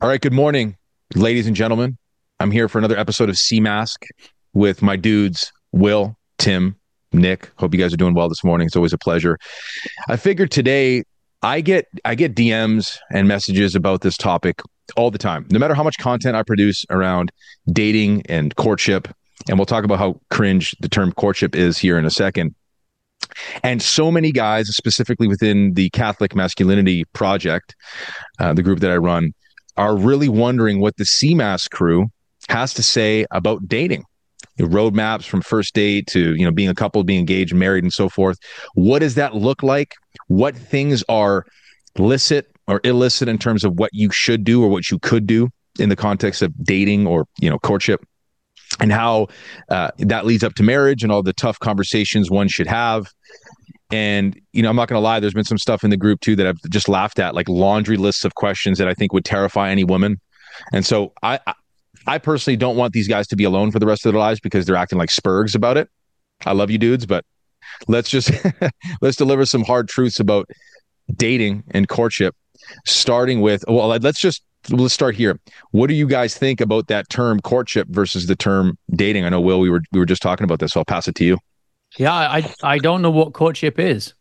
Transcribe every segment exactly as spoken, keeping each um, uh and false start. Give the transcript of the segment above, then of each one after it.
All right, good morning, ladies and gentlemen. I'm here for another episode of Sea Mask with my dudes, Will, Tim, Nick. Hope you guys are doing well this morning. It's always a pleasure. I figured today I get I get D Ms and messages about this topic all the time. No matter how much content I produce around dating and courtship, and we'll talk about how cringe the term courtship is here in a second. And so many guys, specifically within the Catholic Masculinity Project, uh, the group that I run, are really wondering what the C MAS crew has to say about dating. The roadmaps from first date to, you know, being a couple, being engaged, married, and so forth. What does that look like? What things are licit or illicit in terms of what you should do or what you could do in the context of dating or, you know, courtship, and how uh, that leads up to marriage and all the tough conversations one should have. And, you know, I'm not going to lie, there's been some stuff in the group, too, that I've just laughed at, like laundry lists of questions that I think would terrify any woman. And so I, I personally don't want these guys to be alone for the rest of their lives because they're acting like spurgs about it. I love you dudes, but let's just let's deliver some hard truths about dating and courtship, starting with, well, let's just let's start here. What do you guys think about that term courtship versus the term dating? I know, Will, we were we were just talking about this, so I'll pass it to you. Yeah, I I don't know what courtship is.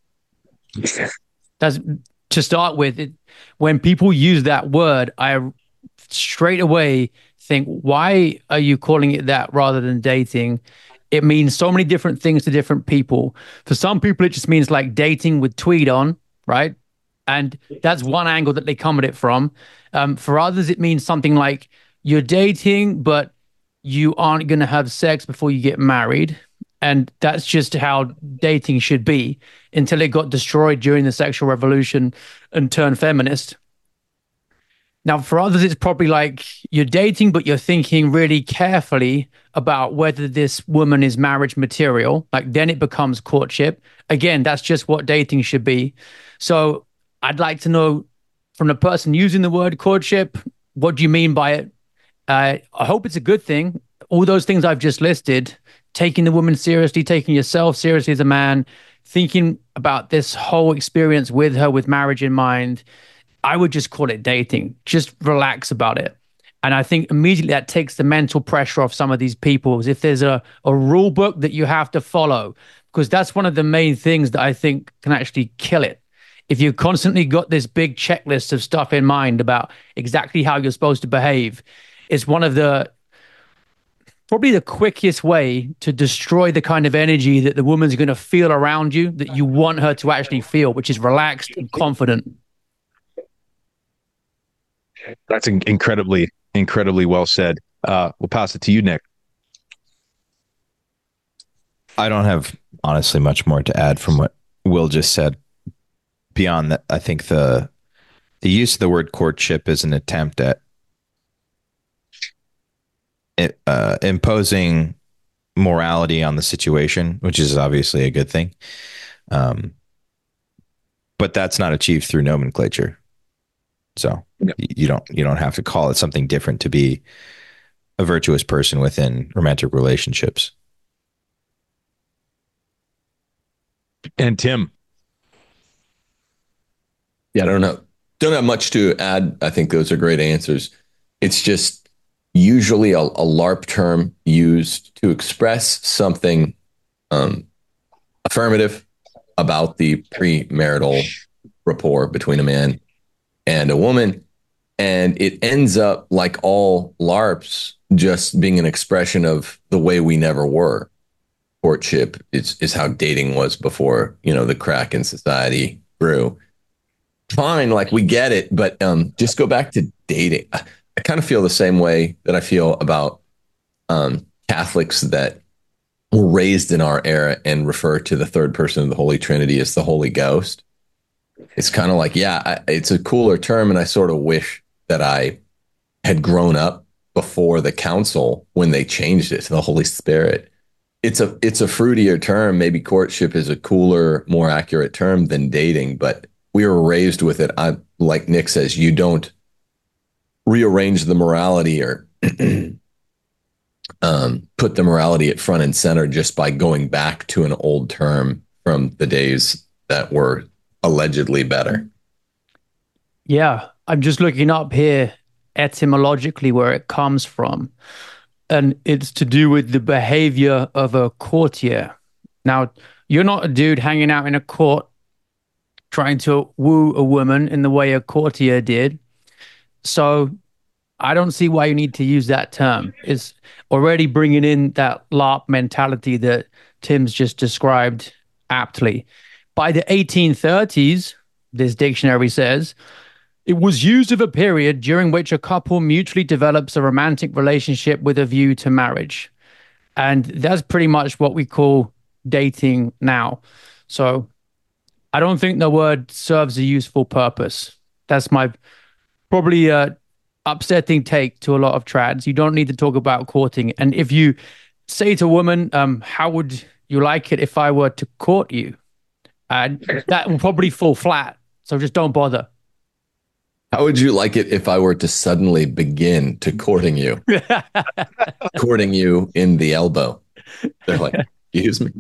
That's to start with. It, when people use that word, I straight away think, why are you calling it that rather than dating? It means so many different things to different people. For some people, it just means like dating with tweed on, right? And that's one angle that they come at it from. Um, for others, it means something like you're dating, but you aren't going to have sex before you get married. And that's just how dating should be until it got destroyed during the sexual revolution and turned feminist. Now, for others, it's probably like you're dating, but you're thinking really carefully about whether this woman is marriage material. Like then it becomes courtship. Again, that's just what dating should be. So I'd like to know from the person using the word courtship, what do you mean by it? Uh, I hope it's a good thing. All those things I've just listed, taking the woman seriously, taking yourself seriously as a man, thinking about this whole experience with her with marriage in mind, I would just call it dating. Just relax about it. And I think immediately that takes the mental pressure off some of these people, as if there's a, a rule book that you have to follow, because that's one of the main things that I think can actually kill it. If you've constantly got this big checklist of stuff in mind about exactly how you're supposed to behave, it's one of the probably the quickest way to destroy the kind of energy that the woman's going to feel around you that you want her to actually feel, which is relaxed and confident. That's incredibly, incredibly well said. Uh, we'll pass it to you, Nick. I don't have honestly much more to add from what Will just said. Beyond that, I think the the use of the word courtship is an attempt at it, uh, imposing morality on the situation, which is obviously a good thing. Um, but that's not achieved through nomenclature. So yeah. you don't you don't have to call it something different to be a virtuous person within romantic relationships. And Tim. Yeah, I don't know. Don't have much to add. I think those are great answers. It's just usually a, a LARP term used to express something um, affirmative about the premarital rapport between a man and a woman. And it ends up, like all LARPs, just being an expression of the way we never were. Courtship is, is how dating was before, you know, the crack in society grew. Fine, like we get it, but um, just go back to dating. I, I kind of feel the same way that I feel about um, Catholics that were raised in our era and refer to the third person of the Holy Trinity as the Holy Ghost. It's kind of like, yeah, I, it's a cooler term, and I sort of wish that I had grown up before the council when they changed it to the Holy Spirit. It's a it's a fruitier term. Maybe courtship is a cooler, more accurate term than dating, but we were raised with it. I, like Nick says, you don't rearrange the morality or um, put the morality at front and center just by going back to an old term from the days that were allegedly better. Yeah, I'm just looking up here etymologically where it comes from. And it's to do with the behavior of a courtier. Now, you're not a dude hanging out in a court trying to woo a woman in the way a courtier did. So I don't see why you need to use that term. It's already bringing in that LARP mentality that Tim's just described aptly. By the eighteen thirties, this dictionary says, it was used of a period during which a couple mutually develops a romantic relationship with a view to marriage. And that's pretty much what we call dating now. So I don't think the word serves a useful purpose. That's my probably uh, upsetting take to a lot of trads. You don't need to talk about courting. And if you say to a woman, um, how would you like it if I were to court you? And that will probably fall flat. So just don't bother. How would you like it if I were to suddenly begin to courting you? Courting you in the elbow. They're like, excuse me.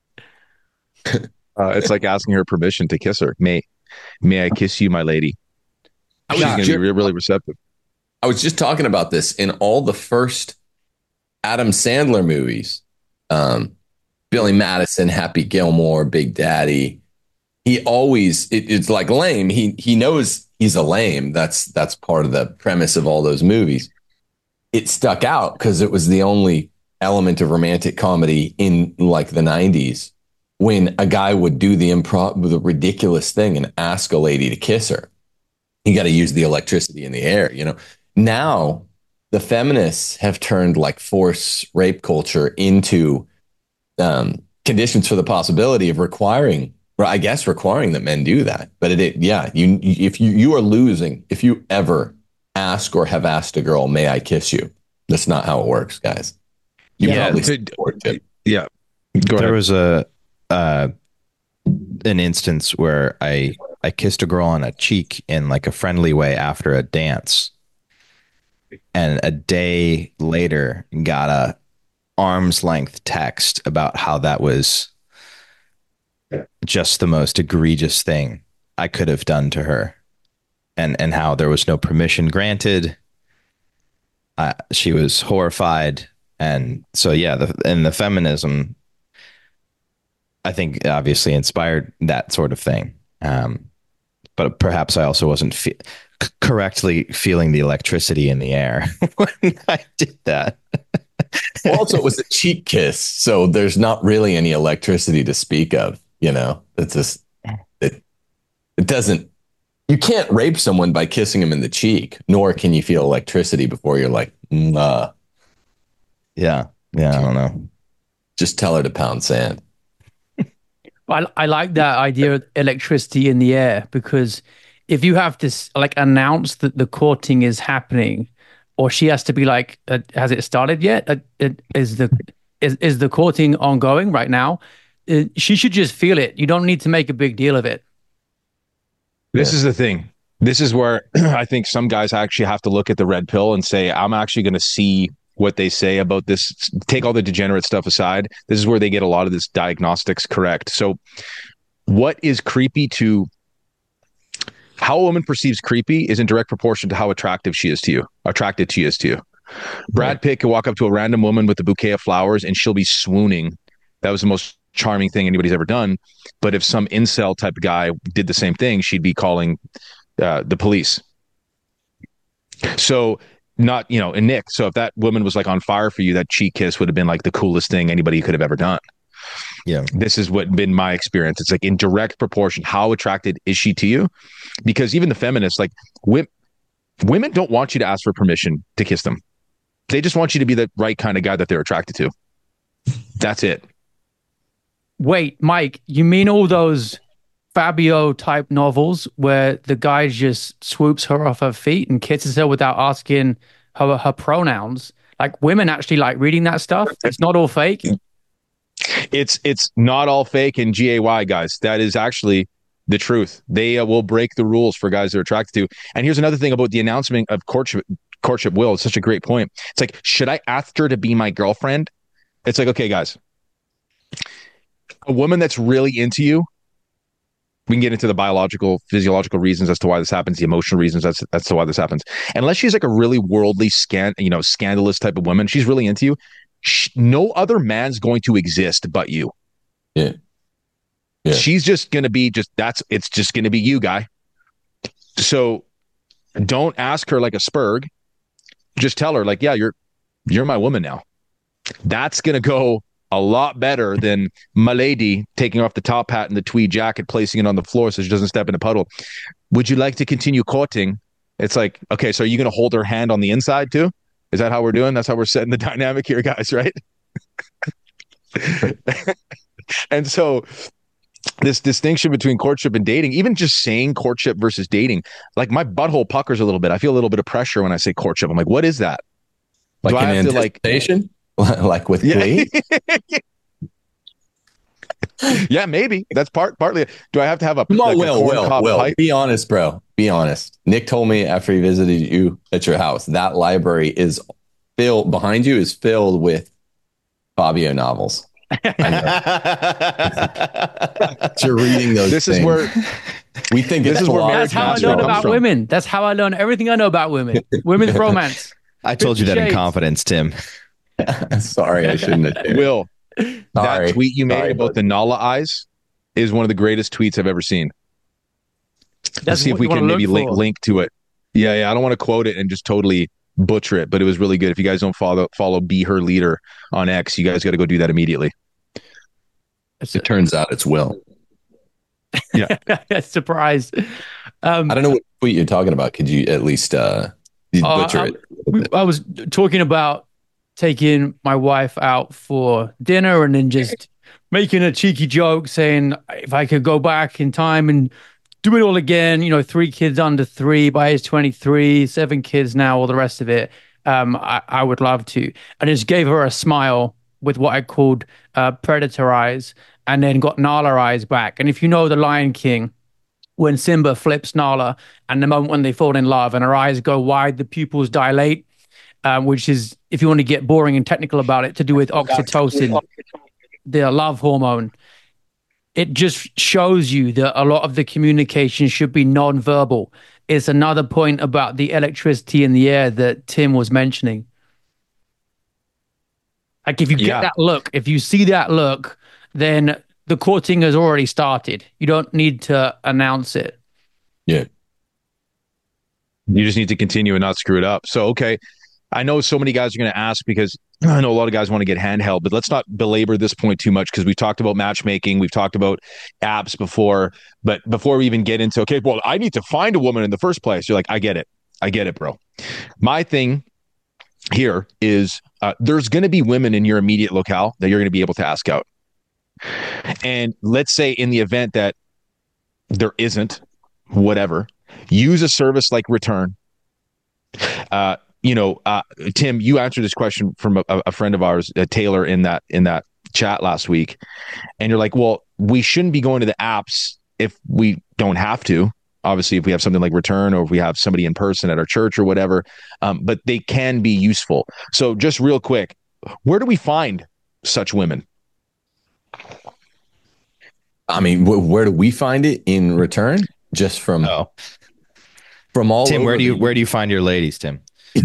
Uh, it's like asking her permission to kiss her. May, may I kiss you, my lady? She's going to be re- really receptive. I was just talking about this in all the first Adam Sandler movies. Um, Billy Madison, Happy Gilmore, Big Daddy. He always, it, it's like lame. He he knows he's a lame. That's that's part of the premise of all those movies. It stuck out because it was the only element of romantic comedy in like the nineties when a guy would do the improv, the ridiculous thing and ask a lady to kiss her. You got to use the electricity in the air, you know. Now the feminists have turned like force rape culture into um, conditions for the possibility of requiring, or I guess requiring that men do that. But it, it yeah, you if you you are losing if you ever ask or have asked a girl, "May I kiss you?" That's not how it works, guys. You yeah, probably to, yeah. Go there ahead. was a uh, an instance where I I kissed a girl on a cheek in like a friendly way after a dance, and a day later got a arm's length text about how that was just the most egregious thing I could have done to her, and and how there was no permission granted. Uh, she was horrified, and so yeah, the, and the feminism, I think, obviously inspired that sort of thing. Um, but perhaps I also wasn't fe- c- correctly feeling the electricity in the air when I did that. Well, also, it was a cheek kiss, so there's not really any electricity to speak of. You know, it's just it. It doesn't. You can't rape someone by kissing them in the cheek, nor can you feel electricity before you're like, nah. Yeah, yeah, I don't know. Just tell her to pound sand. I, I like that idea of electricity in the air, because if you have to like announce that the courting is happening, or she has to be like, uh, has it started yet? Uh, it, is the is, is the courting ongoing right now? Uh, she should just feel it. You don't need to make a big deal of it. This is the thing. This is where I think some guys actually have to look at the red pill and say, I'm actually going to see what they say about this. Take all the degenerate stuff aside. This is where they get a lot of this diagnostics correct. So what is creepy to how a woman perceives creepy is in direct proportion to how attractive she is to you, attracted she is to you. Brad Pitt can walk up to a random woman with a bouquet of flowers and she'll be swooning. That was the most charming thing anybody's ever done. But if some incel type of guy did the same thing, she'd be calling uh, the police. So not, you know, and Nick, so if that woman was like on fire for you, that cheek kiss would have been like the coolest thing anybody could have ever done. Yeah. This is what been my experience. It's like in direct proportion. How attracted is she to you? Because even the feminists, like women, women don't want you to ask for permission to kiss them. They just want you to be the right kind of guy that they're attracted to. That's it. Wait, Mike, you mean all those Fabio type novels where the guy just swoops her off her feet and kisses her without asking her her pronouns? Like women actually like reading that stuff. It's not all fake. It's it's not all fake and G A Y, guys. That is actually the truth. They uh, will break the rules for guys they're attracted to. And here's another thing about the announcement of courtship. Courtship, Will. It's such a great point. It's like, should I ask her to be my girlfriend? It's like, okay, guys, a woman that's really into you We can get into the biological, physiological reasons as to why this happens, the emotional reasons that's that's to why this happens. Unless she's like a really worldly, scan, you know, scandalous type of woman, she's really into you. She, no other man's going to exist but you. Yeah. Yeah. She's just going to be just that's it's just going to be you, guy. So don't ask her like a spurg. Just tell her like, yeah, you're you're my woman now. That's going to go a lot better than my lady taking off the top hat and the tweed jacket, placing it on the floor so she doesn't step in a puddle. Would you like to continue courting? It's like, okay, so are you going to hold her hand on the inside too? Is that how we're doing? That's how we're setting the dynamic here, guys, right? And so this distinction between courtship and dating, even just saying courtship versus dating, like my butthole puckers a little bit. I feel a little bit of pressure when I say courtship. I'm like, what is that? Like Do I an have to like anticipation? Like with yeah. Glee? Yeah, maybe that's part partly. Do I have to have a Come on, like Will, a corn Will, cob Will, pipe? be honest, bro. Be honest. Nick told me after he visited you at your house, that library is filled, behind you is filled with Fabio novels. You're reading those This things. is where we think this it's is where philosophy. That's how I Marriage learned comes about from. women. That's how I learned everything I know about women. Women's romance. I told you that in Shades. confidence, Tim. Sorry, I shouldn't have shared. Will, Sorry. that tweet you made Sorry, about bud. the Nala eyes is one of the greatest tweets I've ever seen. Let's That's see if what we you wanna can look maybe link, for. link to it. Yeah, yeah. I don't want to quote it and just totally butcher it, but it was really good. If you guys don't follow follow Be Her Leader on X, you guys got to go do that immediately. It's It turns out it's Will. a surprise. Um, I don't know what tweet you're talking about. Could you at least uh, you Uh, butcher I, it? we- I was talking about taking my wife out for dinner and then just making a cheeky joke saying if I could go back in time and do it all again, you know, three kids under three by age twenty-three, seven kids now, all the rest of it. Um, I, I would love to. I just gave her a smile with what I called uh, predator eyes and then got Nala eyes back. And if you know The Lion King, when Simba flips Nala and the moment when they fall in love and her eyes go wide, the pupils dilate, um, which is, if you want to get boring and technical about it, to do with oxytocin, the love hormone. It just shows you that a lot of the communication should be non-verbal. It's another point about the electricity in the air that Tim was mentioning. Like if you get Yeah. that look, if you see that look, then the courting has already started. You don't need to announce it. Yeah. You just need to continue and not screw it up. So, okay. I know so many guys are going to ask because I know a lot of guys want to get handheld, but let's not belabor this point too much because we've talked about matchmaking. We've talked about apps before. But before we even get into, okay, well, I need to find a woman in the first place. You're like, I get it. I get it, bro. My thing here is uh, there's going to be women in your immediate locale that you're going to be able to ask out. And let's say in the event that there isn't, whatever, use a service like Return. Uh, you know, uh, Tim, you answered this question from a, a friend of ours, uh, Taylor, in that in that chat last week, and you're like, well, we shouldn't be going to the apps if we don't have to. Obviously, if we have something like Return or if we have somebody in person at our church or whatever, um, but they can be useful. So, just real quick, where do we find such women? I mean, wh- where do we find it in Return? Just from Oh, from all Tim, over where do you the- where do you find your ladies, Tim?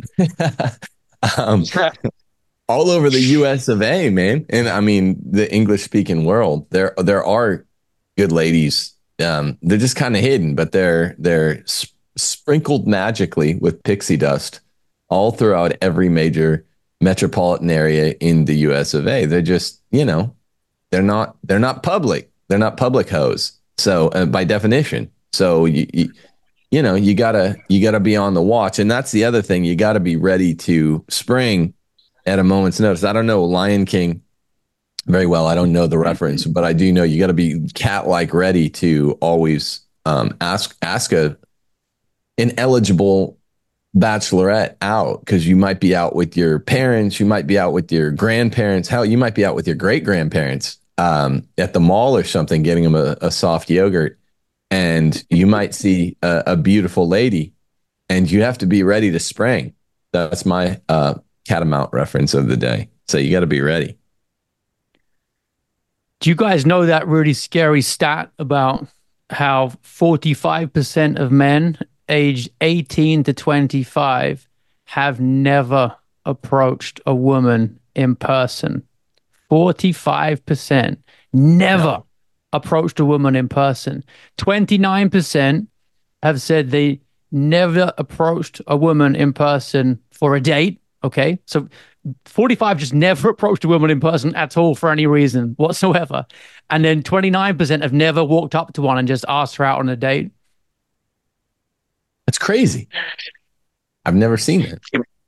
um, all over the U S of A, man, and I mean the English speaking world. There, there are good ladies. Um, they're just kind of hidden, but they're they're sp- sprinkled magically with pixie dust all throughout every major metropolitan area in the U S of A. They're just, you know, they're not they're not public. They're not public hoes. So uh, by definition, so you, you you know, you gotta you gotta be on the watch, and that's the other thing. You gotta be ready to spring at a moment's notice. I don't know Lion King very well. I don't know the reference, but I do know you got to be cat-like ready to always um, ask ask a an eligible bachelorette out, because you might be out with your parents, you might be out with your grandparents, hell, you might be out with your great grandparents um, at the mall or something, getting them a, a soft yogurt. And you might see a, a beautiful lady, and you have to be ready to spring. That's my uh, catamount reference of the day. So you got to be ready. Do you guys know that really scary stat about how forty-five percent of men aged eighteen to twenty-five have never approached a woman in person. forty-five percent never no. approached a woman in person. twenty-nine percent have said they never approached a woman in person for a date. Okay. So forty-five just never approached a woman in person at all for any reason whatsoever. And then twenty-nine percent have never walked up to one and just asked her out on a date. That's crazy. I've never seen it.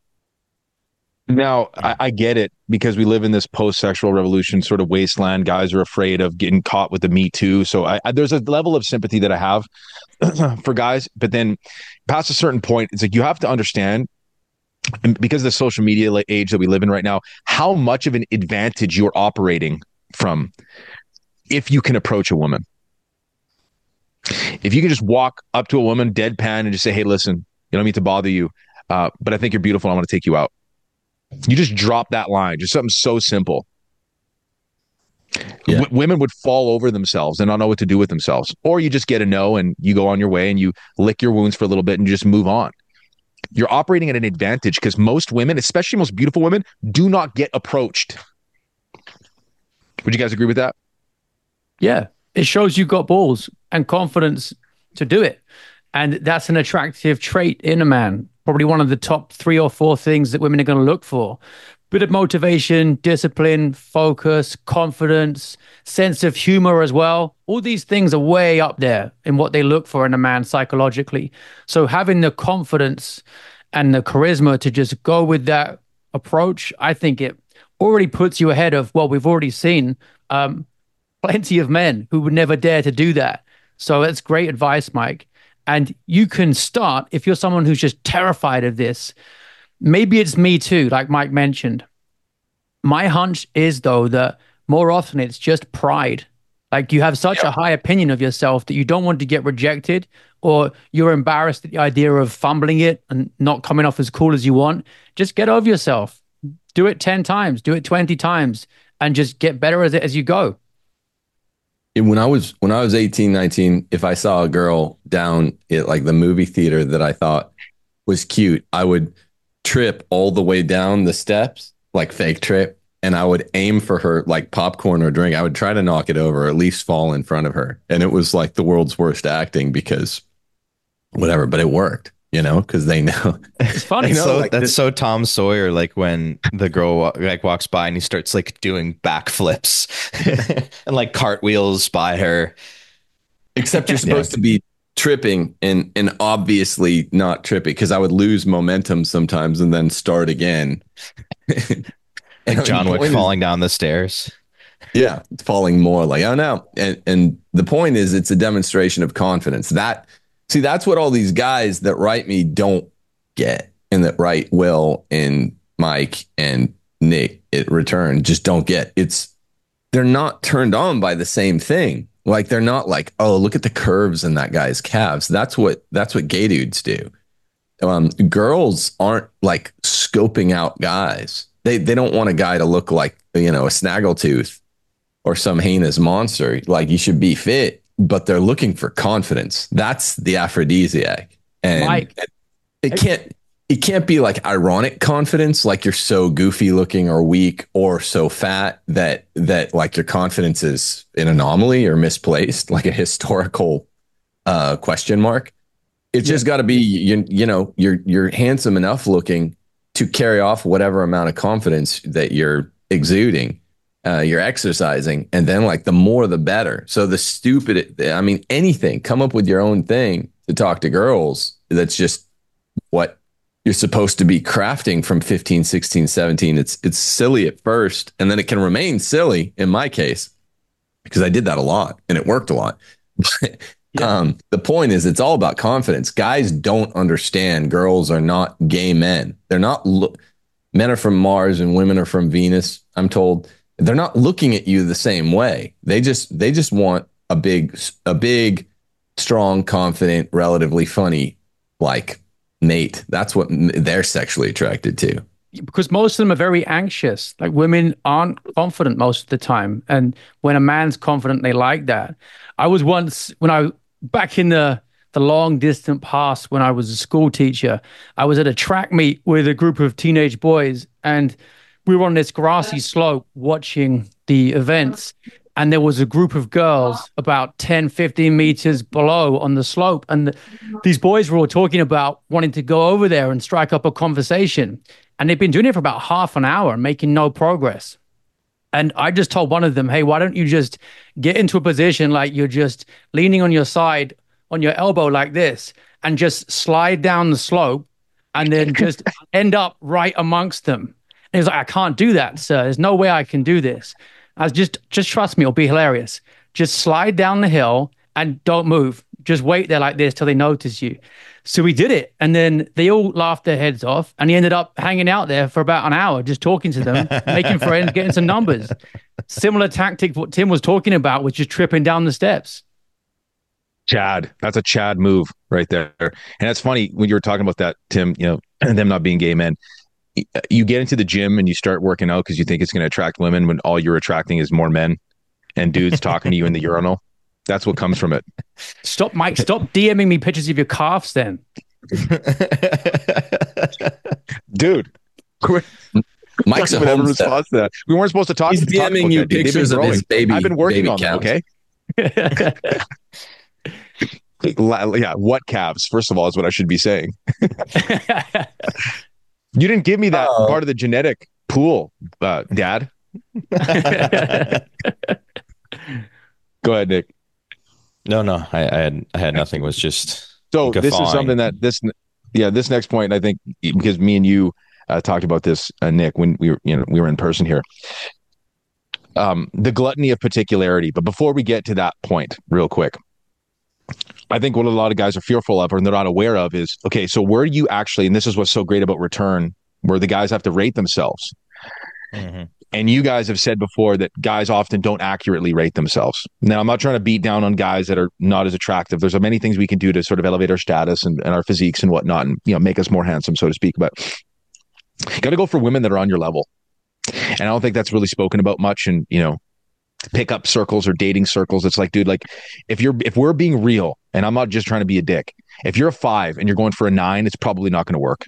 Now, I, I get it because we live in this post-sexual revolution sort of wasteland. Guys are afraid of getting caught with the Me Too. So I, I, there's a level of sympathy that I have for guys. But then past a certain point, it's like you have to understand, and because of the social media age that we live in right now, how much of an advantage you're operating from if you can approach a woman. If you can just walk up to a woman deadpan and just say, hey, listen, you don't mean to bother you, uh, but I think you're beautiful. I want to take you out. You just drop that line, just something so simple. Yeah. W- women would fall over themselves and not know what to do with themselves. Or you just get a no and you go on your way and you lick your wounds for a little bit and you just move on. You're operating at an advantage because most women, especially most beautiful women, do not get approached. Would you guys agree with that? Yeah. It shows you've got balls and confidence to do it. And that's an attractive trait in a man. Probably one of the top three or four things that women are going to look for. Bit of motivation, discipline, focus, confidence, sense of humor as well. All these things are way up there in what they look for in a man psychologically. So having the confidence and the charisma to just go with that approach, I think it already puts you ahead of, well, we've already seen um, plenty of men who would never dare to do that. So that's great advice, Mike. And you can start, if you're someone who's just terrified of this, maybe it's me too, like Mike mentioned. My hunch is, though, that more often it's just pride. Like you have such yeah. a high opinion of yourself that you don't want to get rejected, or you're embarrassed at the idea of fumbling it and not coming off as cool as you want. Just get over yourself. Do it ten times, do it twenty times, and just get better at it as you go. When I was when I was eighteen, nineteen, if I saw a girl down at like the movie theater that I thought was cute, I would trip all the way down the steps, like fake trip, and I would aim for her like popcorn or drink. I would try to knock it over, or at least fall in front of her. And it was like the world's worst acting because whatever, but it worked, you know, because they know. It's funny. That's, know, so, like that's this- so Tom Sawyer, like when the girl like walks by and he starts like doing backflips and like cartwheels by her. Except you're supposed yeah. to be tripping and and obviously not tripping, because I would lose momentum sometimes and then start again. Like John Wick falling is, down the stairs. Yeah, it's falling more like, oh no. And and the point is, it's a demonstration of confidence. That see, that's what all these guys that write me don't get, and that write Will and Mike and Nick at return just don't get. It's they're not turned on by the same thing. Like they're not like, oh, look at the curves in that guy's calves. That's what that's what gay dudes do. Um, girls aren't like scoping out guys. They they don't want a guy to look like, you know, a snaggletooth or some heinous monster. Like you should be fit, but they're looking for confidence. That's the aphrodisiac. And Mike, it can't it can't be like ironic confidence, like you're so goofy looking or weak or so fat that that like your confidence is an anomaly or misplaced, like a historical uh, question mark. It's yeah. just got to be you, you know, you're you're handsome enough looking to carry off whatever amount of confidence that you're exuding, uh, you're exercising, and then like the more the better. So the stupid, I mean, anything, come up with your own thing to talk to girls. That's just what you're supposed to be crafting from fifteen, sixteen, seventeen. It's it's silly at first, and then it can remain silly in my case, because I did that a lot and it worked a lot. Yeah. Um, the point is, it's all about confidence. Guys don't understand girls are not gay men. They're not, lo- men are from Mars and women are from Venus, I'm told. They're not looking at you the same way. They just, they just want a big, a big, strong, confident, relatively funny, like Nate. That's what they're sexually attracted to. Because most of them are very anxious. Like women aren't confident most of the time. And when a man's confident, they like that. I was once, when I back in the the long distant past when I was a school teacher, I was at a track meet with a group of teenage boys, and we were on this grassy slope watching the events. And there was a group of girls about ten, fifteen meters below on the slope. And the, these boys were all talking about wanting to go over there and strike up a conversation. And they'd been doing it for about half an hour and making no progress. And I just told one of them, hey, why don't you just get into a position like you're just leaning on your side, on your elbow like this, and just slide down the slope and then just end up right amongst them. And he's like, I can't do that, sir. There's no way I can do this. I was just, just trust me, it'll be hilarious. Just slide down the hill and don't move. Just wait there like this till they notice you. So we did it. And then they all laughed their heads off. And he ended up hanging out there for about an hour, just talking to them, making friends, getting some numbers. Similar tactic what Tim was talking about, which is tripping down the steps. Chad, that's a Chad move right there. And that's funny when you were talking about that, Tim, you know, and them not being gay men. You get into the gym and you start working out because you think it's going to attract women when all you're attracting is more men and dudes talking to you in the urinal. That's what comes from it. Stop, Mike. Stop DMing me pictures of your calves then. Dude. Mike's a home response to that. We weren't supposed to talk. He's to talk DMing you pictures of his baby. I've been working baby on calves. that, okay? Yeah, what calves? First of all, is what I should be saying. You didn't give me that oh. part of the genetic pool, uh, Dad. Go ahead, Nick. No, no, I, I had I had nothing. It was just so. Guffawing. This is something that this, yeah, this next point. I think because me and you uh, talked about this, uh, Nick, when we were you know we were in person here. Um, the gluttony of particularity. But before we get to that point, real quick. I think what a lot of guys are fearful of or they're not aware of is, okay, so where do you actually, and this is what's so great about Return, where the guys have to rate themselves. Mm-hmm. And you guys have said before that guys often don't accurately rate themselves. Now, I'm not trying to beat down on guys that are not as attractive. There's many things we can do to sort of elevate our status and, and our physiques and whatnot and, you know, make us more handsome, so to speak. But you got to go for women that are on your level. And I don't think that's really spoken about much in, you know, pickup circles or dating circles. It's like, dude, like if you're, if we're being real and I'm not just trying to be a dick, if you're a five and you're going for a nine, it's probably not going to work.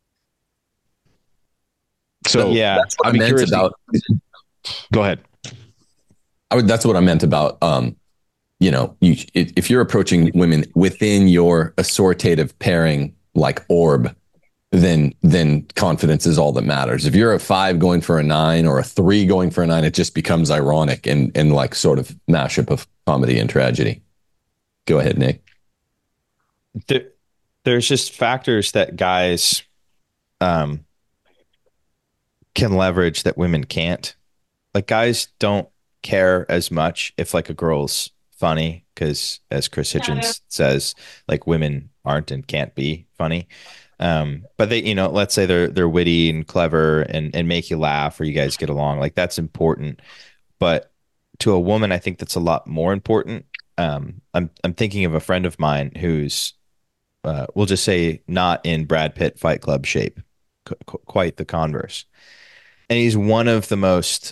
So yeah, that's what I meant about. Go ahead. I would, that's what I meant about, um, you know, you, if you're approaching women within your assortative pairing, like orb, then then confidence is all that matters. If you're a five going for a nine or a three going for a nine, it just becomes ironic and and like sort of mashup of comedy and tragedy. Go ahead, Nick. There, there's just factors that guys um, can leverage that women can't. Like guys don't care as much if like a girl's funny because, as Chris Hitchens says, like women aren't and can't be funny. Um, but they, you know, let's say they're they're witty and clever and and make you laugh or you guys get along. Like that's important. But to a woman, I think that's a lot more important. Um, I'm I'm thinking of a friend of mine who's, uh, we'll just say, not in Brad Pitt Fight Club shape, qu- quite the converse, and he's one of the most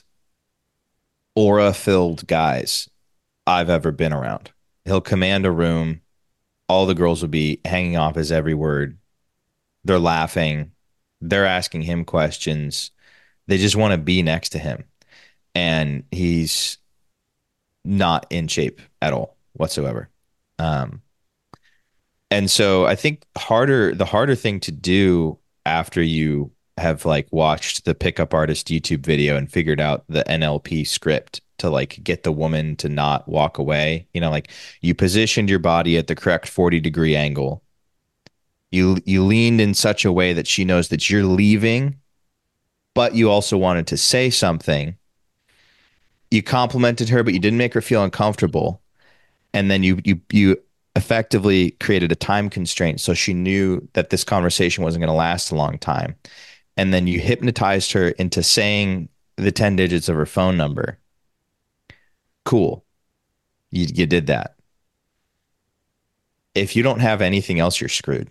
aura-filled guys I've ever been around. He'll command a room. All the girls will be hanging off his every word. They're laughing. They're asking him questions. They just want to be next to him. And he's not in shape at all whatsoever. Um, and so I think harder, the harder thing to do after you have like watched the pickup artist YouTube video and figured out the N L P script to like get the woman to not walk away, you know, like you positioned your body at the correct forty degree angle. You you leaned in such a way that she knows that you're leaving, but you also wanted to say something. You complimented her, but you didn't make her feel uncomfortable. And then you you you effectively created a time constraint so she knew that this conversation wasn't going to last a long time. And then you hypnotized her into saying the ten digits of her phone number. Cool. You you did that. If you don't have anything else, you're screwed.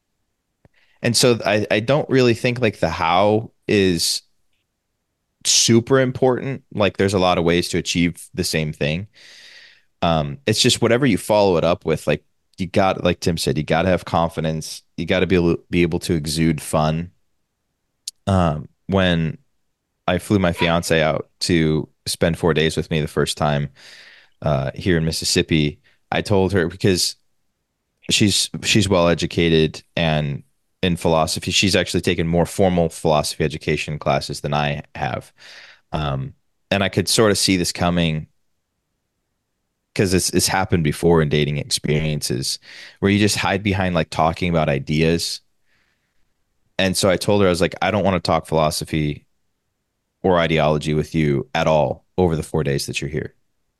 And so I, I don't really think like the how is super important. Like there's a lot of ways to achieve the same thing. Um, it's just whatever you follow it up with, like you got, like Tim said, you got to have confidence. You got to be able, be able to exude fun. Um, when I flew my fiance out to spend four days with me the first time uh, here in Mississippi, I told her, because she's she's well educated and in philosophy, she's actually taken more formal philosophy education classes than I have, um, and I could sort of see this coming, because it's it's happened before in dating experiences where you just hide behind like talking about ideas. And so I told her, I was like, I don't want to talk philosophy or ideology with you at all over the four days that you're here.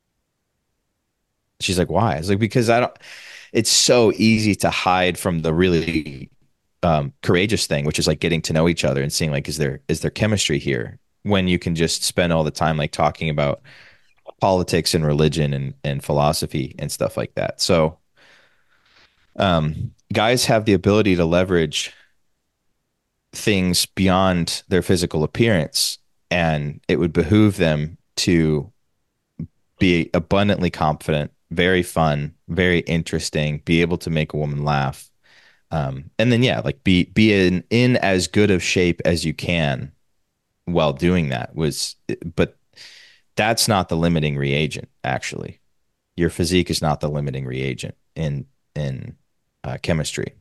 She's like, why? I was like, because I don't, it's so easy to hide from the really um, courageous thing, which is like getting to know each other and seeing like, is there, is there chemistry here, when you can just spend all the time like talking about politics and religion and, and philosophy and stuff like that. So um, guys have the ability to leverage things beyond their physical appearance, and it would behoove them to be abundantly confident, very fun, very interesting, be able to make a woman laugh. Um, and then, yeah, like be, be in, in as good of shape as you can while doing that was, but that's not the limiting reagent. Actually, your physique is not the limiting reagent in, in uh, chemistry.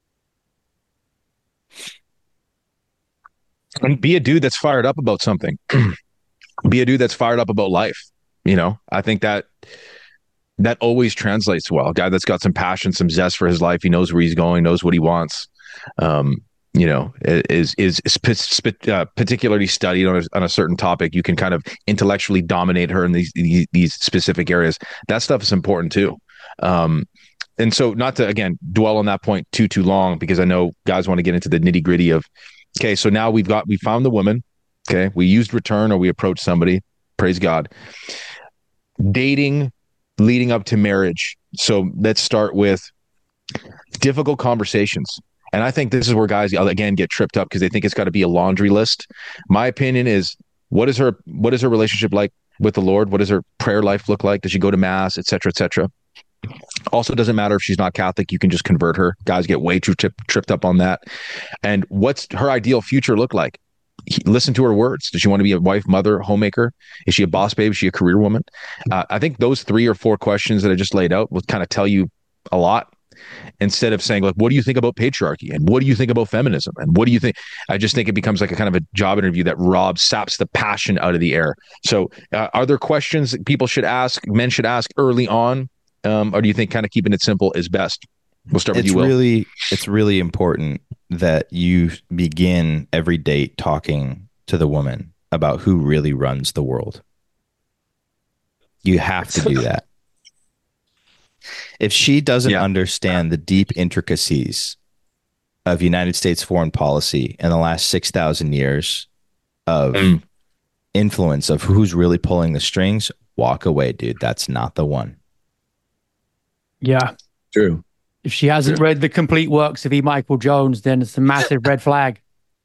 And be a dude that's fired up about something. Be a dude that's fired up about life. You know, I think that that always translates well. A guy that's got some passion, some zest for his life. He knows where he's going, knows what he wants. Um, you know, is is, is uh, particularly studied on a, on a certain topic. You can kind of intellectually dominate her in these these, these specific areas. That stuff is important too. Um, and so, not to again dwell on that point too too long, because I know guys want to get into the nitty gritty of. Okay, so now we've got we found the woman. Okay, we used return or we approached somebody. Praise God. Dating leading up to marriage. So let's start with difficult conversations. And I think this is where guys again get tripped up because they think it's got to be a laundry list. My opinion is, what is her what is her relationship like with the Lord? What does her prayer life look like? Does she go to mass, et cetera, et cetera? Also, doesn't matter if she's not Catholic. You can just convert her. Guys get way too tri- tripped up on that. And what's her ideal future look like? Listen to her words. Does she want to be a wife, mother, homemaker? Is she a boss babe? Is she a career woman? Uh, I think those three or four questions that I just laid out will kind of tell you a lot, instead of saying, like, what do you think about patriarchy? And what do you think about feminism? And what do you think? I just think it becomes like a kind of a job interview that robs, saps the passion out of the air. So uh, are there questions that people should ask, men should ask early on? Um, or do you think kind of keeping it simple is best? We'll start with it's you, Will. Really, it's really important that you begin every date talking to the woman about who really runs the world. You have to do that. If she doesn't yeah. understand the deep intricacies of United States foreign policy in the last six thousand years of mm. influence of who's really pulling the strings, walk away, dude. That's not the one. Yeah. True. If she hasn't read the complete works of E. Michael Jones, then it's a massive red flag.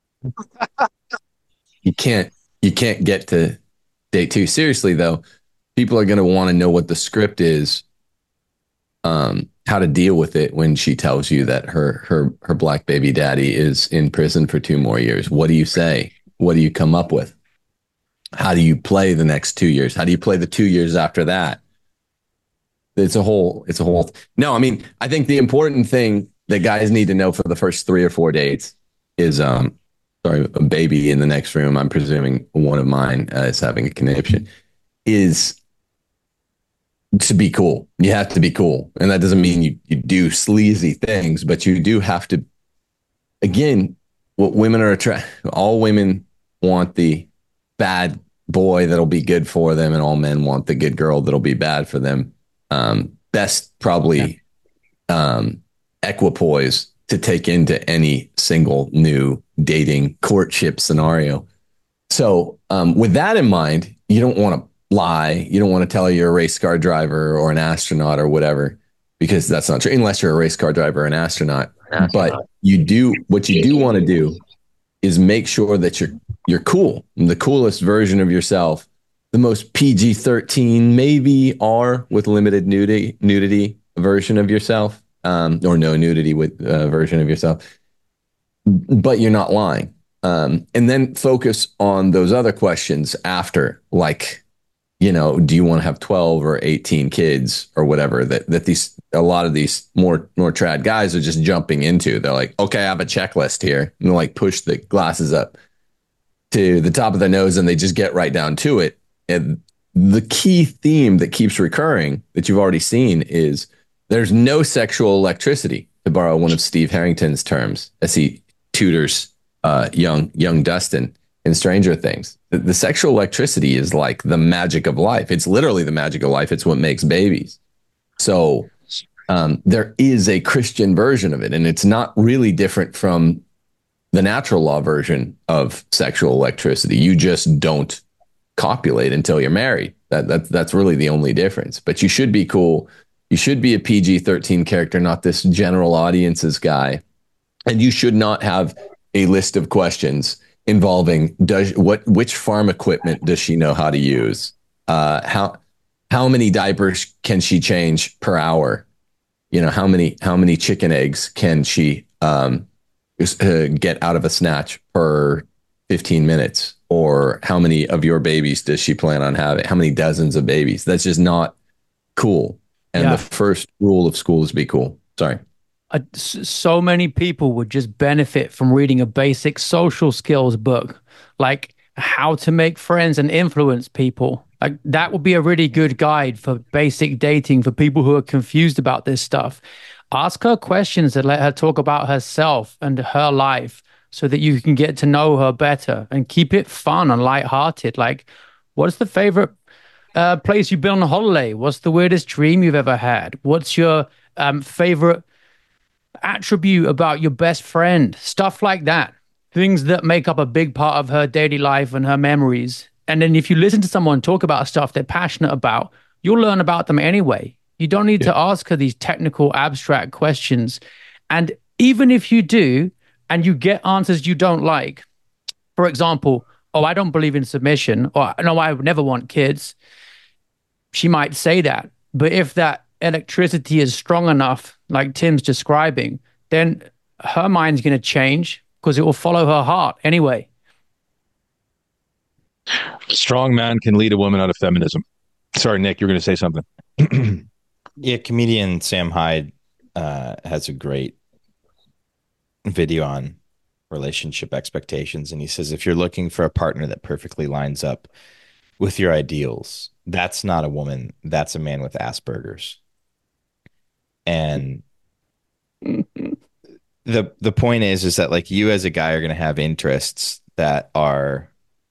You can't, you can't get to date two. Seriously, though, people are going to want to know what the script is, um, how to deal with it when she tells you that her, her, her black baby daddy is in prison for two more years. What do you say? What do you come up with? How do you play the next two years? How do you play the two years after that? It's a whole, it's a whole, no, I mean, I think the important thing that guys need to know for the first three or four dates is, um, sorry, a baby in the next room, I'm presuming one of mine uh, is having a conniption, is to be cool. You have to be cool. And that doesn't mean you, you do sleazy things, but you do have to, again, what women are attracted, all women want the bad boy that'll be good for them, and all men want the good girl that'll be bad for them. Um, best probably yeah. um, equipoise to take into any single new dating courtship scenario. So um, with that in mind, you don't want to lie. You don't want to tell her you're a race car driver or an astronaut or whatever, because that's not true, unless you're a race car driver or an astronaut. astronaut. But you do, what you do want to do is make sure that you're, you're cool, the coolest version of yourself. the most P G thirteen, maybe R with limited nudity nudity version of yourself, um, or no nudity with uh, version of yourself, but you're not lying. Um, and then focus on those other questions after, like, you know, do you want to have twelve or eighteen kids or whatever that, that these, a lot of these more, more trad guys are just jumping into. They're like, okay, I have a checklist here, and they'll like push the glasses up to the top of their nose and they just get right down to it. And the key theme that keeps recurring that you've already seen is there's no sexual electricity, to borrow one of Steve Harrington's terms as he tutors uh, young, young Dustin in Stranger Things. The, the sexual electricity is like the magic of life. It's literally the magic of life. It's what makes babies. So um, there is a Christian version of it, and it's not really different from the natural law version of sexual electricity. You just don't copulate until you're married. That, that that's really the only difference. But you should be cool. You should be a P G thirteen character, not this general audiences guy. And you should not have a list of questions involving does what which farm equipment does she know how to use? Uh, how how many diapers can she change per hour? You know, how many how many chicken eggs can she um, uh, get out of a snatch per fifteen minutes? Or how many of your babies does she plan on having? How many dozens of babies? That's just not cool. And Yeah. the first rule of school is be cool. Sorry. Uh, s- so many people would just benefit from reading a basic social skills book, like how to make friends and influence people. Like that would be a really good guide for basic dating for people who are confused about this stuff. Ask her questions and let her talk about herself and her life so that you can get to know her better, and keep it fun and lighthearted. Like, what's the favorite uh, place you've been on a holiday? What's the weirdest dream you've ever had? What's your um, favorite attribute about your best friend? Stuff like that. Things that make up a big part of her daily life and her memories. And then if you listen to someone talk about stuff they're passionate about, you'll learn about them anyway. You don't need to ask her these technical, abstract questions. And even if you do, and you get answers you don't like, for example, oh, I don't believe in submission, or no, I would never want kids. She might say that. But if that electricity is strong enough, like Tim's describing, then her mind's going to change because it will follow her heart anyway. A strong man can lead a woman out of feminism. Sorry, Nick, you're going to say something. Yeah, comedian Sam Hyde uh, has a great video on relationship expectations. And he says, if you're looking for a partner that perfectly lines up with your ideals, that's not a woman. That's a man with Asperger's. And the the point is, is that like you as a guy are going to have interests that are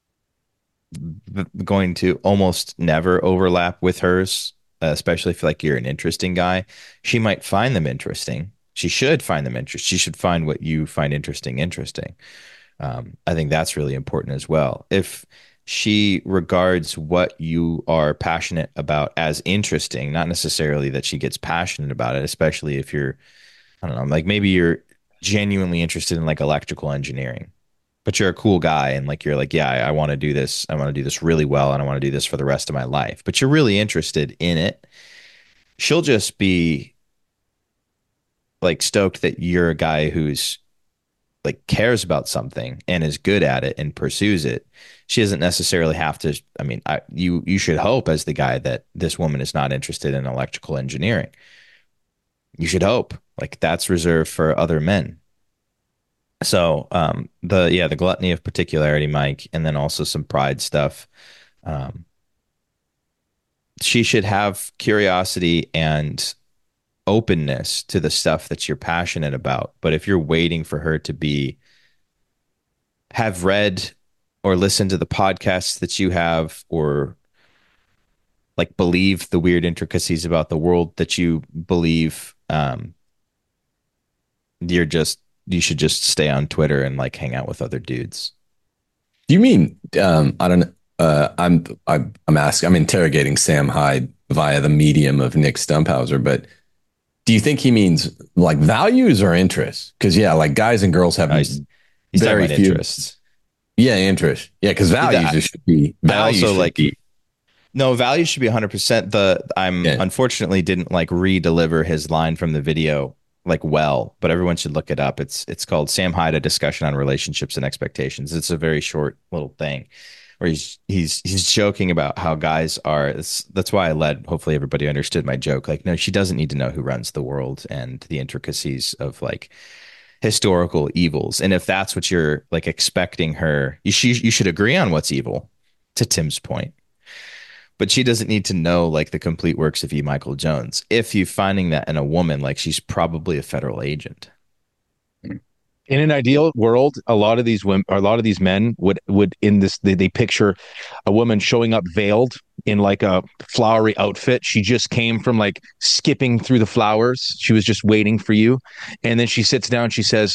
going to almost never overlap with hers, uh, especially if like you're an interesting guy. She might find them interesting. She should find them interesting. She should find what you find interesting interesting. Um, I think that's really important as well. If she regards what you are passionate about as interesting, not necessarily that she gets passionate about it, especially if you're, I don't know, like maybe you're genuinely interested in like electrical engineering, but you're a cool guy and like you're like, yeah, I, I want to do this. I want to do this really well, and I want to do this for the rest of my life. But you're really interested in it. She'll just be like stoked that you're a guy who's like cares about something and is good at it and pursues it. She doesn't necessarily have to. I mean, I, you you should hope as the guy that this woman is not interested in electrical engineering. You should hope like that's reserved for other men. So um, the yeah the gluttony of particularity, Mike, and then also some pride stuff. Um, she should have curiosity and openness to the stuff that you're passionate about. But if you're waiting for her to be have read or listened to the podcasts that you have, or like believe the weird intricacies about the world that you believe, um, you're just you should just stay on Twitter and like hang out with other dudes. Do you mean um, I don't know? Uh, I'm I'm I'm asking. I'm interrogating Sam Hyde via the medium of Nick Stumphauser, but do you think he means like values or interests? Because yeah, like guys and girls have Uh, he's he's talking very about few interests. Yeah, interest. Yeah, because values I- it should be I values also should like be No, value should be one hundred percent. The I'm Yeah. unfortunately didn't like re-deliver his line from the video like well, but everyone should look it up. It's it's called Sam Hyde, a discussion on relationships and expectations. It's a very short little thing where he's he's he's joking about how guys are. It's, that's why I led. Hopefully, everybody understood my joke. Like, no, she doesn't need to know who runs the world and the intricacies of like historical evils. And if that's what you're like expecting her, you should you should agree on what's evil. To Tim's point, but she doesn't need to know like the complete works of E. Michael Jones. If you're finding that in a woman, like she's probably a federal agent. In an ideal world, a lot of these women, or a lot of these men would would in this they, they picture a woman showing up veiled in like a flowery outfit. She just came from like skipping through the flowers. She was just waiting for you, and then she sits down. She says,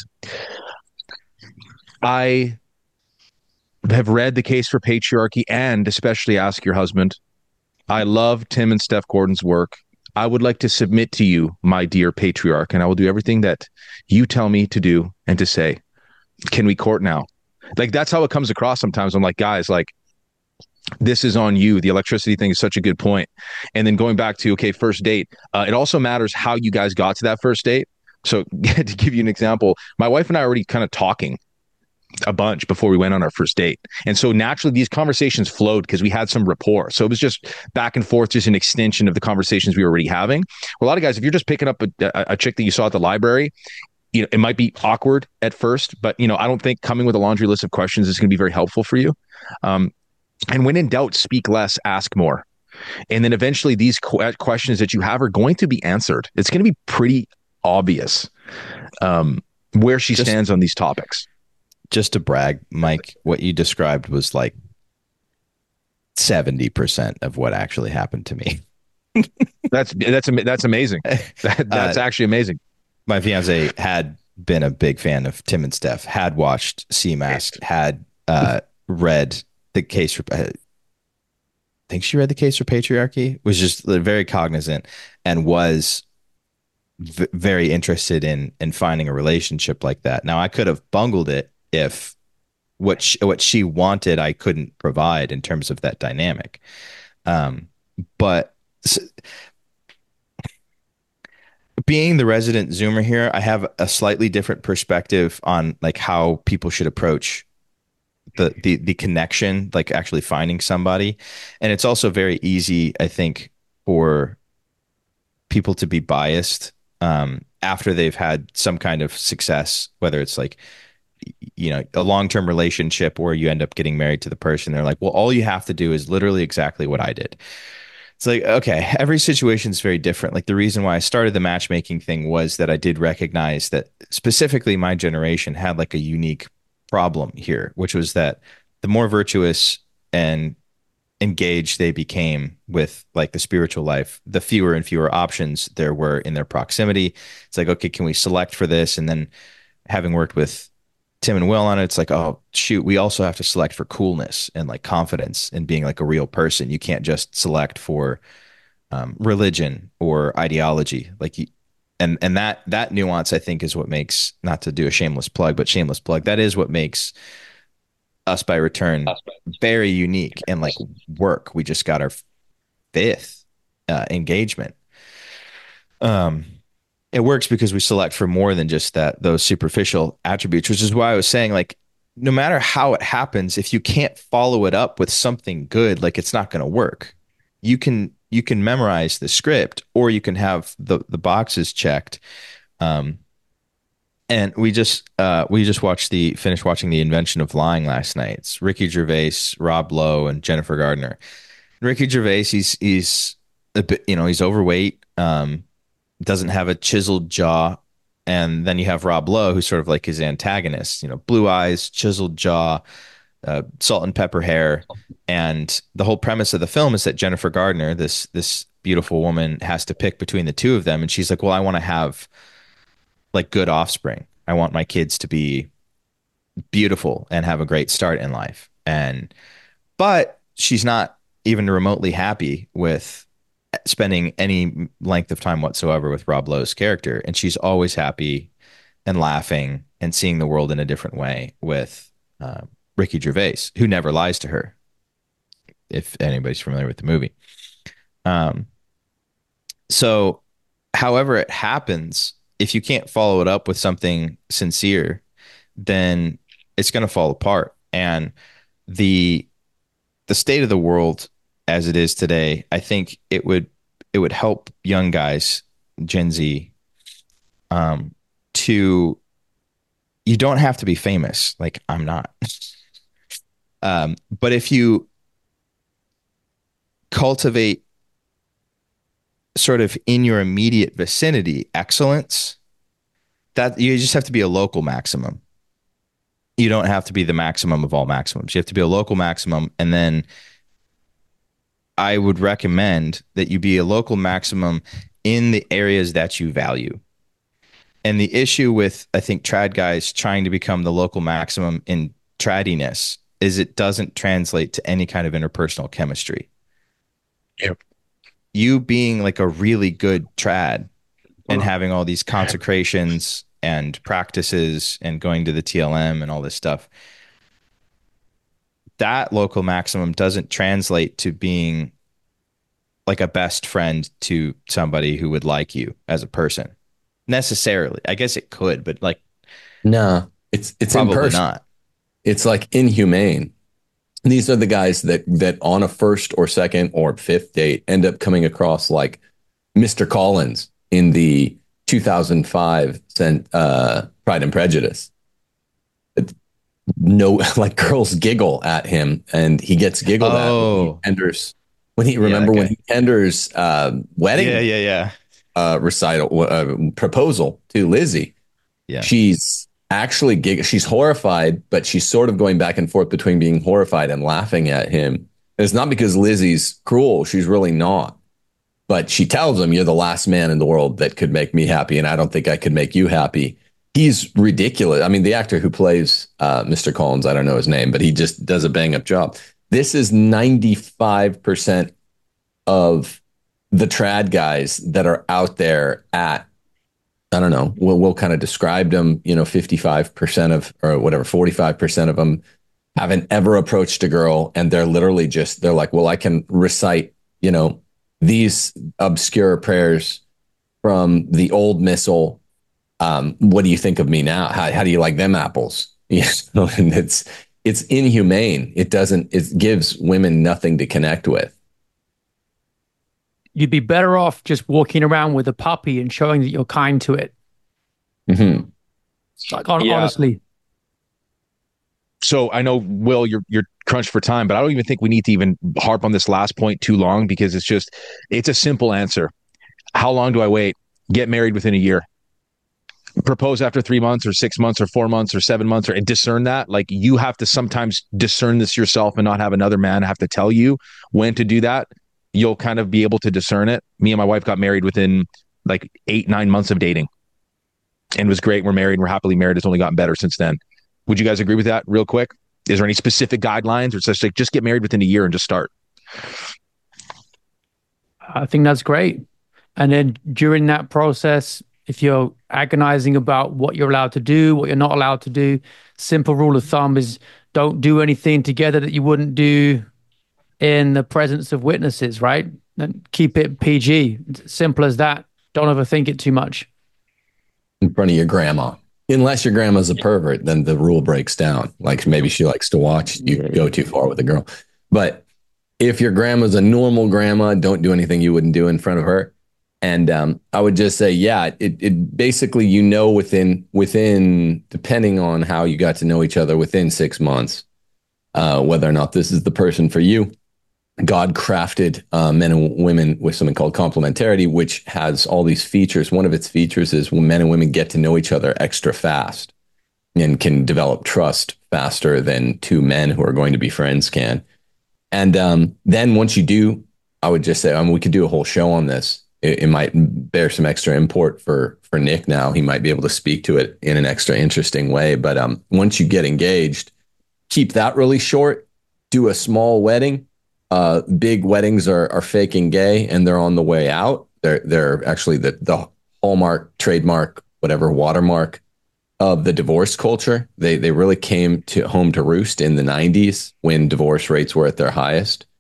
"I have read The Case for Patriarchy and especially Ask Your Husband. I love Tim and Steph Gordon's work. I would like to submit to you, my dear patriarch, and I will do everything that you tell me to do and to say. Can we court now?" Like, that's how it comes across sometimes. I'm like, guys, like, this is on you. The electricity thing is such a good point. And then going back to, okay, first date, uh, it also matters how you guys got to that first date. So to give you an example, my wife and I are already kind of talking a bunch before we went on our first date. And so naturally these conversations flowed because we had some rapport. So it was just back and forth, just an extension of the conversations we were already having. A lot of guys, if you're just picking up a, a, a chick that you saw at the library, you know, it might be awkward at first, but you know, I don't think coming with a laundry list of questions is going to be very helpful for you. Um, and when in doubt, speak less, ask more. And then eventually these qu- questions that you have are going to be answered. It's going to be pretty obvious um, where she Just- stands on these topics. Just to brag, Mike, what you described was like seventy percent of what actually happened to me. That's that's that's amazing. That, that's uh, actually amazing. My fiance had been a big fan of Tim and Steph, had watched Seamask, had uh, read The Case for. I think she read The Case for Patriarchy. Was just very cognizant and was v- very interested in in finding a relationship like that. Now, I could have bungled it if what she, what she wanted I couldn't provide in terms of that dynamic. Um, but being the resident Zoomer here, I have a slightly different perspective on like how people should approach the the the connection, like actually finding somebody. And it's also very easy, I think, for people to be biased um, after they've had some kind of success, whether it's like, you know, a long-term relationship where you end up getting married to the person. They're like, well, all you have to do is literally exactly what I did. It's like, okay, every situation is very different. Like the reason why I started the matchmaking thing was that I did recognize that specifically my generation had like a unique problem here, which was that the more virtuous and engaged they became with like the spiritual life, the fewer and fewer options there were in their proximity. It's like, okay, can we select for this? And then having worked with Tim and Will on it, it's like, oh shoot, we also have to select for coolness and like confidence and being like a real person. You can't just select for um, religion or ideology. Like, you, and and that that nuance, I think, is what makes, not to do a shameless plug, but shameless plug. That is what makes Us by Return very unique and like work. We just got our fifth uh, engagement. Um. It works because we select for more than just that, those superficial attributes, which is why I was saying, like, no matter how it happens, if you can't follow it up with something good, like it's not going to work. You can, you can memorize the script or you can have the, the boxes checked. Um, and we just, uh, we just watched the, finished watching The Invention of Lying last night. It's Ricky Gervais, Rob Lowe, and Jennifer Gardner. Ricky Gervais, he's, he's a bit, you know, he's overweight. Um, doesn't have a chiseled jaw. And then you have Rob Lowe, who's sort of like his antagonist, you know, blue eyes, chiseled jaw, uh, salt and pepper hair. And the whole premise of the film is that Jennifer Gardner, this, this beautiful woman, has to pick between the two of them. And she's like, well, I want to have like good offspring. I want my kids to be beautiful and have a great start in life. And, but she's not even remotely happy with spending any length of time whatsoever with Rob Lowe's character. And she's always happy and laughing and seeing the world in a different way with uh, Ricky Gervais, who never lies to her. if anybody's familiar with the movie. Um, so however it happens, if you can't follow it up with something sincere, then it's going to fall apart. And the the state of the world as it is today, I think it would it would help young guys, Gen Z, um, to you don't have to be famous. Like I'm not. um, but if you cultivate sort of in your immediate vicinity excellence, that you just have to be a local maximum. You don't have to be the maximum of all maximums. You have to be a local maximum. And then I would recommend that you be a local maximum in the areas that you value. And the issue with, I think, trad guys trying to become the local maximum in traddiness is it doesn't translate to any kind of interpersonal chemistry. Yep. You being like a really good trad and having all these consecrations and practices and going to the T L M and all this stuff, that local maximum doesn't translate to being like a best friend to somebody who would like you as a person necessarily. I guess it could, but like, no, it's, it's probably impersonal. not. It's like inhumane. These are the guys that, that on a first or second or fifth date end up coming across like Mister Collins in the two thousand five cent, uh, Pride and Prejudice. No, like girls giggle at him and he gets giggled Oh. at when he enters, when he, remember okay. when he enters uh, wedding Yeah, yeah, yeah. uh, recital, uh, proposal to Lizzie. Yeah. She's actually gig- she's horrified, but she's sort of going back and forth between being horrified and laughing at him. And it's not because Lizzie's cruel. She's really not. But she tells him, you're the last man in the world that could make me happy, and I don't think I could make you happy. He's ridiculous. I mean, the actor who plays uh, Mister Collins, I don't know his name, but he just does a bang-up job. This is ninety-five percent of the trad guys that are out there at, I don't know, we'll, we'll kind of describe them, you know, fifty-five percent of, or whatever, forty-five percent of them haven't ever approached a girl. And they're literally just, they're like, well, I can recite, you know, these obscure prayers from the old missal. Um, what do you think of me now? How, how do you like them apples? Yes. And it's, it's inhumane. It doesn't, it gives women nothing to connect with. You'd be better off just walking around with a puppy and showing that you're kind to it. Mm-hmm. Like, on, Yeah. honestly. So I know, Will, you're you're crunched for time, but I don't even think we need to even harp on this last point too long, because it's just, it's a simple answer. How long do I wait? Get married within a year. Propose after three months or six months or four months or seven months, or and discern that. Like, you have to sometimes discern this yourself and not have another man have to tell you when to do that. You'll kind of be able to discern it. Me and my wife got married within like eight, nine months of dating, and it was great. We're married. We're happily married. It's only gotten better since then. Would you guys agree with that real quick? Is there any specific guidelines, or it's just like, just get married within a year and just start? I think that's great. And then during that process, if you're agonizing about what you're allowed to do, what you're not allowed to do, simple rule of thumb is don't do anything together that you wouldn't do in the presence of witnesses, right? And keep it P G. It's simple as that. Don't overthink it too much. In front of your grandma. Unless your grandma's a pervert, then the rule breaks down. Like maybe she likes to watch you go too far with a girl. But if your grandma's a normal grandma, don't do anything you wouldn't do in front of her. And um, I would just say, yeah, it, it basically, you know, within, within, depending on how you got to know each other, within six months, uh, whether or not this is the person for you. God crafted uh, men and women with something called complementarity, which has all these features. One of its features is when men and women get to know each other extra fast and can develop trust faster than two men who are going to be friends can. And um, then once you do, I would just say, I mean, we could do a whole show on this. It, it might bear some extra import for, for Nick now. He might be able to speak to it in an extra interesting way. But um, once you get engaged, keep that really short. Do a small wedding. Uh, big weddings are, are fake and gay, and they're on the way out. They're they're actually the, the hallmark, trademark, whatever, watermark of the divorce culture. They they really came to home to roost in the nineties when divorce rates were at their highest.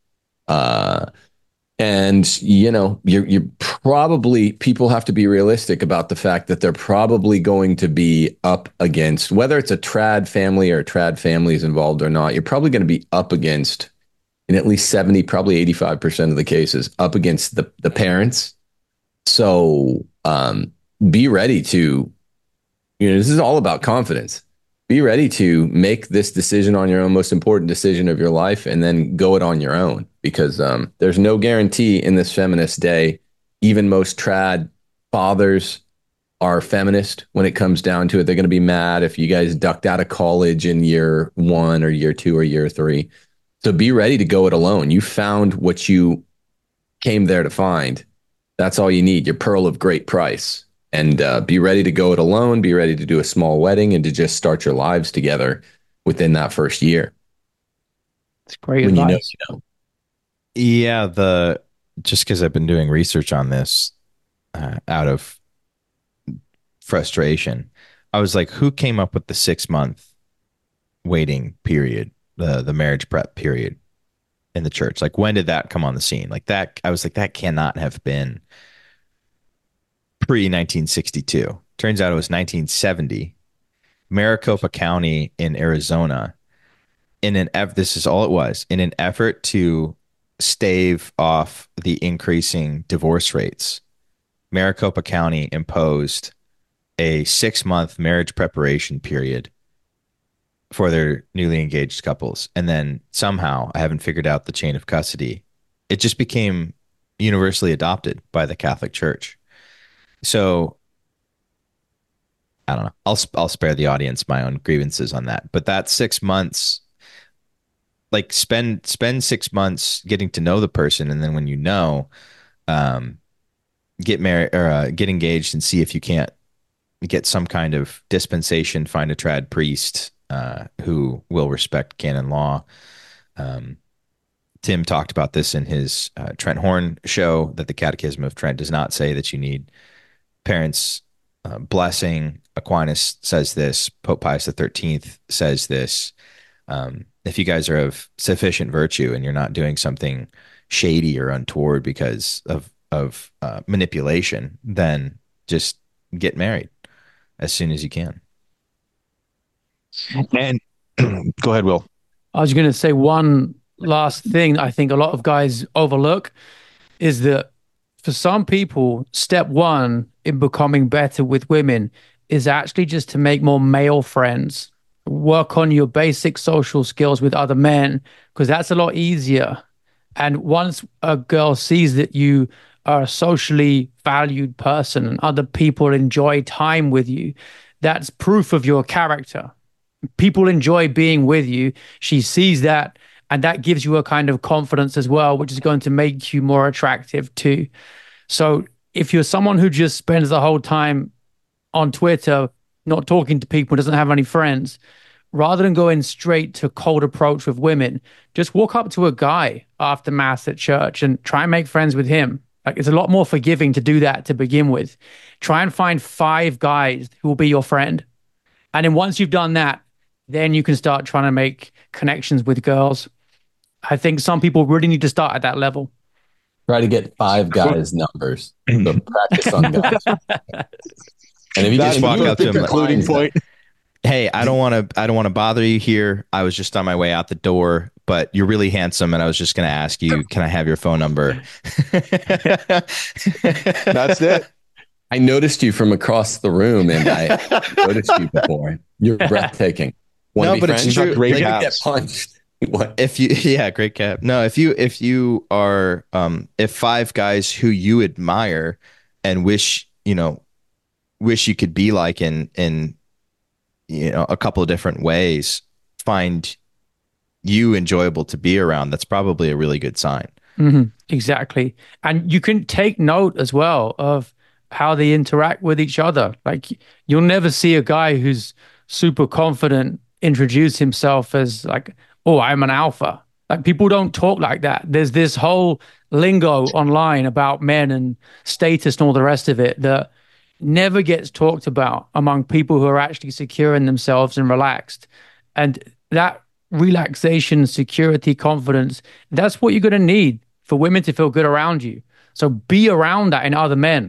Uh, and you know, you're you're probably people have to be realistic about the fact that they're probably going to be up against whether it's a trad family or trad families involved or not. You're probably going to be up against in at least seventy, probably eighty-five percent of the cases, up against the the parents. So um, be ready to, you know, this is all about confidence. Be ready to make this decision on your own, most important decision of your life, and then go it on your own, because um, there's no guarantee in this feminist day. Even most trad fathers are feminist when it comes down to it. They're going to be mad if you guys ducked out of college in year one or year two or year three. So be ready to go it alone. You found what you came there to find. That's all you need, your pearl of great price. And uh, be ready to go it alone, be ready to do a small wedding and to just start your lives together within that first year. It's great when advice. You know, Yeah, the just because I've been doing research on this uh, out of frustration, I was like, who came up with the six month waiting period, the the marriage prep period in the church? Like, when did that come on the scene? Like that, I was like, that cannot have been pre nineteen sixty-two. Turns out it was nineteen seventy. Maricopa County in Arizona, in an eff- this is all it was, in an effort to stave off the increasing divorce rates. Maricopa County imposed a six month marriage preparation period for their newly engaged couples. And then somehow, I haven't figured out the chain of custody, it just became universally adopted by the Catholic Church. So I don't know. I'll I'll spare the audience my own grievances on that. But that six months, like spend spend six months getting to know the person, and then when you know, um, get married or uh, get engaged, and see if you can't get some kind of dispensation. Find a trad priest uh, who will respect canon law. Um, Tim talked about this in his uh, Trent Horn show, that the Catechism of Trent does not say that you need parents' uh, blessing. Aquinas says this. Pope Pius the thirteenth says this. Um, if you guys are of sufficient virtue and you're not doing something shady or untoward because of of uh, manipulation, then just get married as soon as you can. And go ahead, Will. I was going to say one last thing I think a lot of guys overlook is that for some people, step one in becoming better with women is actually just to make more male friends. Work on your basic social skills with other men, because that's a lot easier. And once a girl sees that you are a socially valued person and other people enjoy time with you, that's proof of your character. People enjoy being with you. She sees that, and that gives you a kind of confidence as well, which is going to make you more attractive too. So if you're someone who just spends the whole time on Twitter, not talking to people, doesn't have any friends, rather than going straight to cold approach with women, just walk up to a guy after mass at church and try and make friends with him. Like, it's a lot more forgiving to do that to begin with. Try and find five guys who will be your friend. And then once you've done that, then you can start trying to make connections with girls. I think some people really need to start at that level. Try to get five guys' numbers. So practice on guys. And if you That just is walk the up to him, concluding point. Hey, I don't want to I don't want to bother you here. I was just on my way out the door, but you're really handsome, and I was just going to ask you, can I have your phone number? That's it. I noticed you from across the room, and I noticed you before. You're breathtaking. Want No, to be but it's friends? true. Great Like, you caps. get punched. What? If you yeah, great cap. No, if you if you are um if five guys who you admire and wish, you know, wish you could be like in in you know a couple of different ways, find you enjoyable to be around, that's probably a really good sign. Mm-hmm. Exactly. And you can take note as well of how they interact with each other. Like, you'll never see a guy who's super confident introduce himself as like, oh, I'm an alpha. Like, people don't talk like that. There's this whole lingo online about men and status and all the rest of it that never gets talked about among people who are actually secure in themselves and relaxed. And that relaxation, security, confidence. That's what you're going to need for women to feel good around you. So be around that in other men.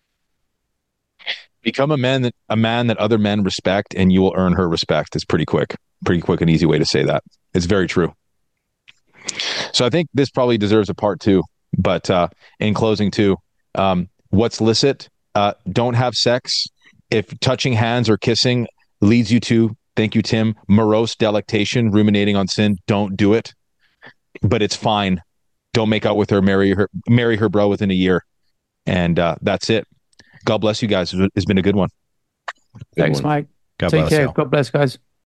Become a man that a man that other men respect, and you will earn her respect. It's pretty quick, pretty quick and easy way to say that. It's very true. So I think this probably deserves a part two. But uh, in closing, too, um, what's licit? Uh, don't have sex. If touching hands or kissing leads you to, thank you, Tim, morose delectation, ruminating on sin, don't do it. But it's fine. Don't make out with her. Marry her. Marry her, bro, within a year, and uh, that's it. God bless you guys. It's been a good one. Good Thanks, one. Mike. God Take bless care. You. God bless, guys.